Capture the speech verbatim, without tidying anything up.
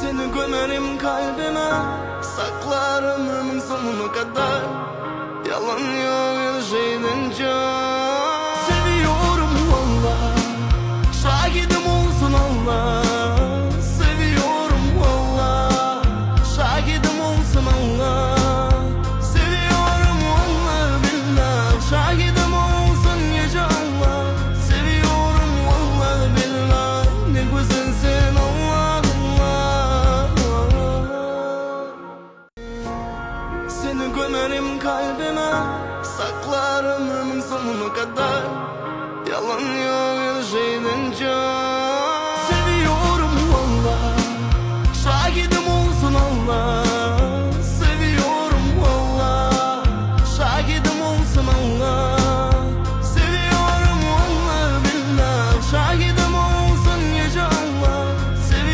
seni gömerim kalbime, saklar ömrümün sonuna kadar. Yalan yok her şeyden çok.